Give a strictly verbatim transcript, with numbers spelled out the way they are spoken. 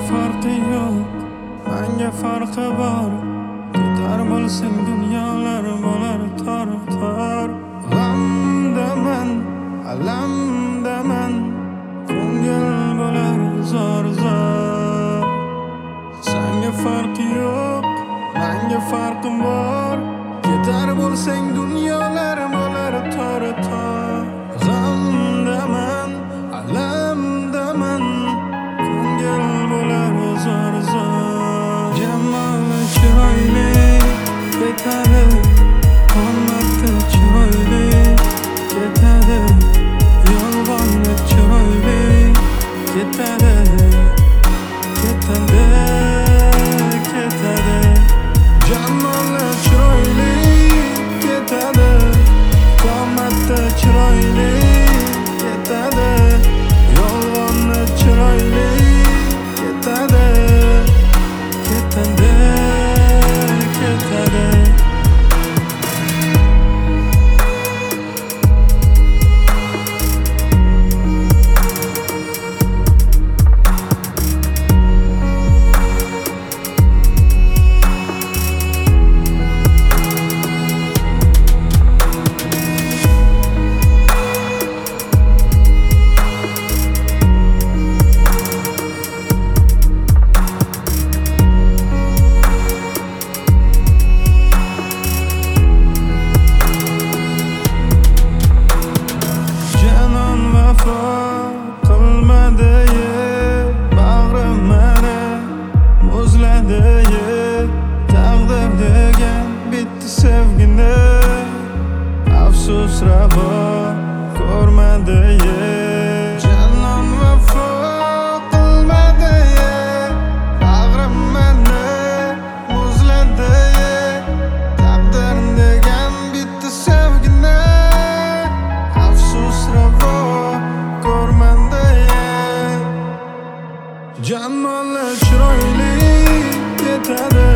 farqi yo'q, menga farqi bor. Ketar bo'lsang dunyolar bo'lar tor-tor. G'amdaman, alamdaman, ko'ngil bo'lar zor-zor. Senga farqi yo'q, menga farqim bor. Ketar bo'lsang dunyolar bo'lar tor-tor. G'amdaman, alamdaman, ko'ngil bo'lar zor-zor. Jamoli chiroyli ketadi, qomatli chiroyli ketadi, yolg'onni chiroyli ketadi, ketadi, ketadi. Jamoli chiroyli ketadi, qomatli chiroyli ketadi, yolg'onni chiroyli ketadi, ketadi, ketadi. Taqdir degan bitti sevgini afsus ravo ko'rmadi. Janon vafo qilmadi, bag'rim meni muzladi. Taqdir degan bitti sevgini afsus ravo ko'rmadi. Jamoli chiroyli ketadi,